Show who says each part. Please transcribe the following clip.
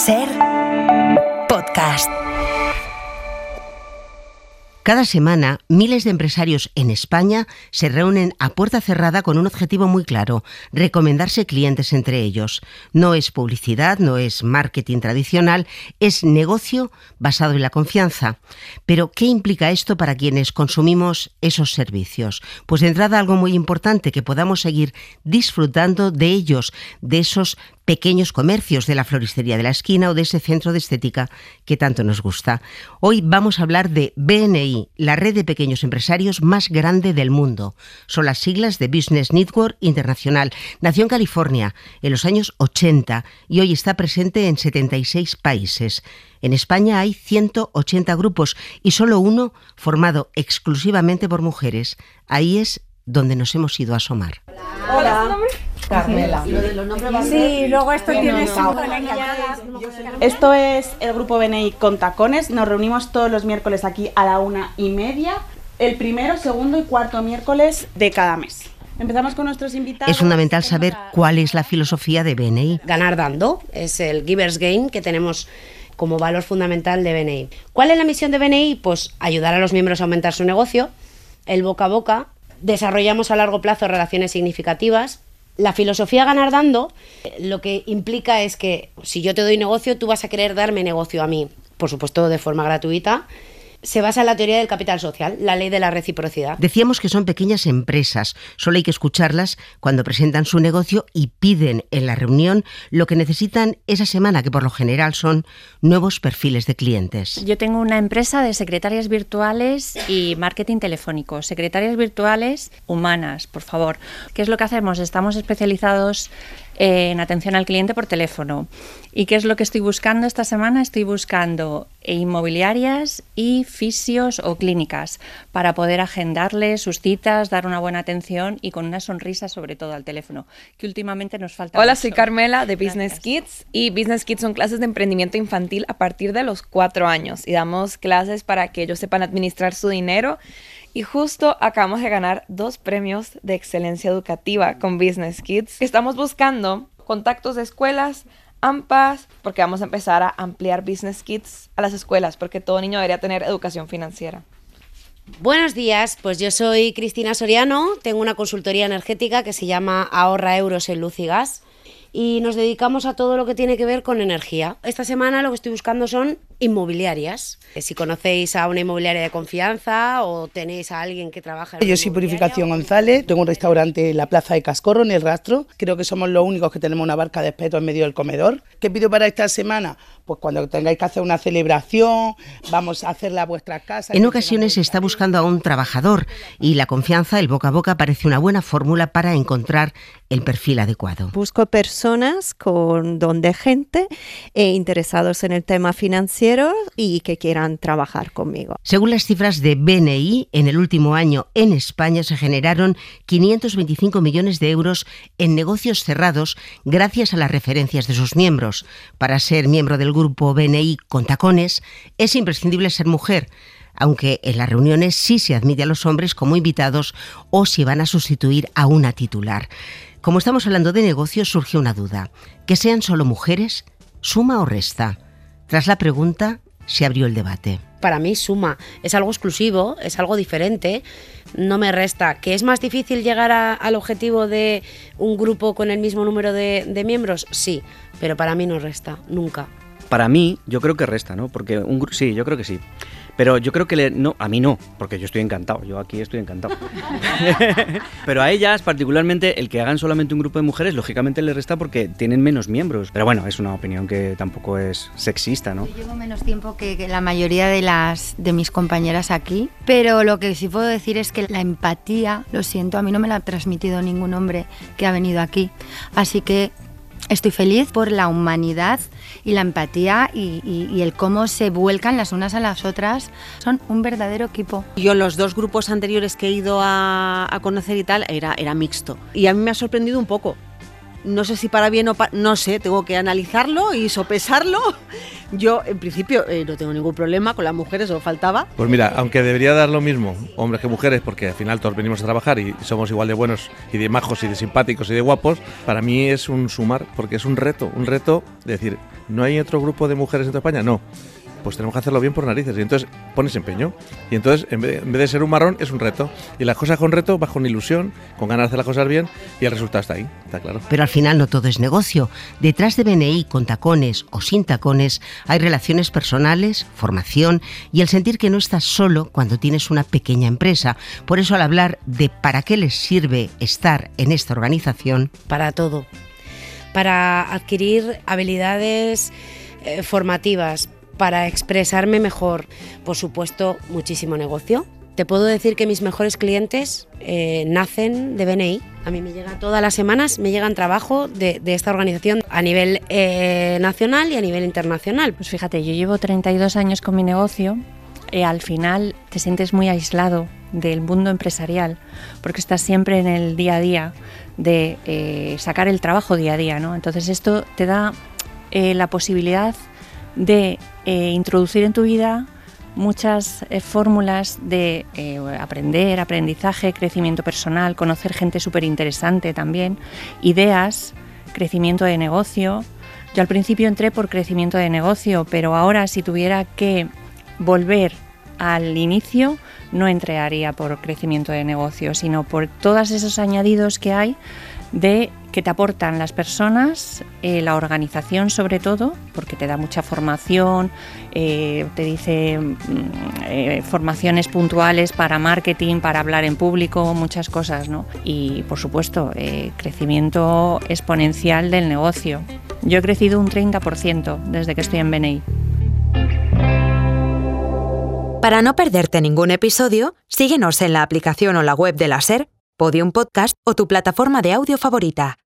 Speaker 1: SER Podcast.
Speaker 2: Cada semana, miles de empresarios en España se reúnen a puerta cerrada con un objetivo muy claro: recomendarse clientes entre ellos. No es publicidad, no es marketing tradicional, es negocio basado en la confianza. Pero, ¿qué implica esto para quienes consumimos esos servicios? Pues de entrada, algo muy importante: que podamos seguir disfrutando de ellos, de esos pequeños comercios, de la floristería de la esquina o de ese centro de estética que tanto nos gusta. Hoy vamos a hablar de BNI, la red de pequeños empresarios más grande del mundo. Son las siglas de Business Network Internacional. Nació en California en los años 80 y hoy está presente en 76 países. En España hay 180 grupos y solo uno formado exclusivamente por mujeres. Ahí es donde nos hemos ido a asomar.
Speaker 3: Hola. Carmela.
Speaker 4: Sí, luego esto tiene
Speaker 3: Esto es el grupo BNI con tacones. Nos reunimos todos los miércoles aquí a la 1:30. El primero, segundo y cuarto miércoles de cada mes. Empezamos con nuestros invitados.
Speaker 2: Es fundamental saber cuál es la filosofía de BNI.
Speaker 5: Ganar dando es el Givers Gain que tenemos como valor fundamental de BNI. ¿Cuál es la misión de BNI? Pues ayudar a los miembros a aumentar su negocio, el boca a boca. Desarrollamos a largo plazo relaciones significativas. La filosofía ganar dando lo que implica es que si yo te doy negocio, tú vas a querer darme negocio a mí, por supuesto de forma gratuita. Se basa en la teoría del capital social, la ley de la reciprocidad.
Speaker 2: Decíamos que son pequeñas empresas, solo hay que escucharlas cuando presentan su negocio y piden en la reunión lo que necesitan esa semana, que por lo general son nuevos perfiles de clientes.
Speaker 6: Yo tengo una empresa de secretarias virtuales y marketing telefónico. Secretarias virtuales humanas, por favor. ¿Qué es lo que hacemos? Estamos especializados en atención al cliente por teléfono. ¿Y qué es lo que estoy buscando esta semana? Estoy buscando inmobiliarias y fisios o clínicas para poder agendarles sus citas, dar una buena atención y con una sonrisa sobre todo al teléfono, que últimamente nos falta
Speaker 7: Hola,
Speaker 6: mucho.
Speaker 7: soy Carmela de Business
Speaker 6: Gracias.
Speaker 7: Kids, y Business Kids son clases de emprendimiento infantil a partir de los 4 años y damos clases para que ellos sepan administrar su dinero. Y justo acabamos de ganar 2 premios de excelencia educativa con Business Kids. Estamos buscando contactos de escuelas, AMPAs, porque vamos a empezar a ampliar Business Kids a las escuelas, porque todo niño debería tener educación financiera.
Speaker 5: Buenos días, pues yo soy Cristina Soriano, tengo una consultoría energética que se llama Ahorra Euros en Luz y Gas y nos dedicamos a todo lo que tiene que ver con energía. Esta semana lo que estoy buscando son inmobiliarias. Si conocéis a una inmobiliaria de confianza o tenéis a alguien que trabaja en una
Speaker 8: Yo soy Purificación González, tengo un restaurante en la Plaza de Cascorro, en El Rastro. Creo que somos los únicos que tenemos una barca de espeto en medio del comedor. ¿Qué pido para esta semana? Pues cuando tengáis que hacer una celebración, vamos a hacerla a vuestras casas.
Speaker 2: En ocasiones se está buscando a un trabajador y la confianza, el boca a boca, parece una buena fórmula para encontrar el perfil adecuado.
Speaker 9: Busco personas con don de gente interesados en el tema financiero y que quieran trabajar conmigo.
Speaker 2: Según las cifras de BNI, en el último año en España se generaron 525 millones de euros en negocios cerrados gracias a las referencias de sus miembros. Para ser miembro del grupo BNI con tacones es imprescindible ser mujer, aunque en las reuniones sí se admite a los hombres como invitados o si van a sustituir a una titular. Como estamos hablando de negocios, surge una duda: ¿que sean solo mujeres suma o resta? Tras la pregunta, se abrió el debate.
Speaker 5: Para mí suma, es algo exclusivo, es algo diferente, no me resta. ¿Que es más difícil llegar al objetivo de un grupo con el mismo número de miembros? Sí, pero para mí no resta, nunca.
Speaker 10: Para mí, yo creo que resta, ¿no? Porque sí, yo creo que sí. Pero yo creo que no, a mí no, porque yo estoy encantado, yo aquí estoy encantado. Pero a ellas, particularmente, el que hagan solamente un grupo de mujeres, lógicamente les resta porque tienen menos miembros. Pero bueno, es una opinión que tampoco es sexista, ¿no?
Speaker 11: Yo llevo menos tiempo que la mayoría de mis compañeras aquí, pero lo que sí puedo decir es que la empatía, lo siento, a mí no me la ha transmitido ningún hombre que ha venido aquí. Así que estoy feliz por la humanidad y la empatía y el cómo se vuelcan las unas a las otras. Son un verdadero equipo.
Speaker 12: Yo los 2 grupos anteriores que he ido a conocer y tal, era mixto. Y a mí me ha sorprendido un poco. No sé si para bien o para... No sé, tengo que analizarlo y sopesarlo. Yo, en principio, no tengo ningún problema con las mujeres, o faltaba.
Speaker 13: Pues mira, aunque debería dar lo mismo hombres que mujeres, porque al final todos venimos a trabajar y somos igual de buenos y de majos y de simpáticos y de guapos, para mí es un sumar, porque es un reto de decir, ¿no hay otro grupo de mujeres en toda España? No. Pues tenemos que hacerlo bien por narices, y entonces pones empeño, y entonces en vez de ser un marrón es un reto, y las cosas con reto vas con ilusión, con ganas de hacer las cosas bien, y el resultado está ahí, está claro.
Speaker 2: Pero al final no todo es negocio. Detrás de BNI, con tacones o sin tacones, hay relaciones personales, formación y el sentir que no estás solo cuando tienes una pequeña empresa. Por eso, al hablar de para qué les sirve estar en esta organización...
Speaker 5: Para todo, para adquirir habilidades formativas, para expresarme mejor, por supuesto, muchísimo negocio. Te puedo decir que mis mejores clientes nacen de BNI. A mí me llega todas las semanas, me llegan trabajo de esta organización a nivel nacional y a nivel internacional.
Speaker 6: Pues fíjate, yo llevo 32 años con mi negocio. Al final te sientes muy aislado del mundo empresarial, porque estás siempre en el día a día de sacar el trabajo día a día, ¿no? Entonces esto te da la posibilidad de introducir en tu vida muchas fórmulas de aprendizaje, crecimiento personal, conocer gente súper interesante también, ideas, crecimiento de negocio. Yo al principio entré por crecimiento de negocio, pero ahora si tuviera que volver al inicio, no entraría por crecimiento de negocio, sino por todos esos añadidos que hay de que te aportan las personas, la organización sobre todo, porque te da mucha formación, te dice formaciones puntuales para marketing, para hablar en público, muchas cosas, ¿no? Y por supuesto, crecimiento exponencial del negocio. Yo he crecido un 30% desde que estoy en BNI.
Speaker 1: Para no perderte ningún episodio, síguenos en la aplicación o la web de la SER, Podium Podcast o tu plataforma de audio favorita.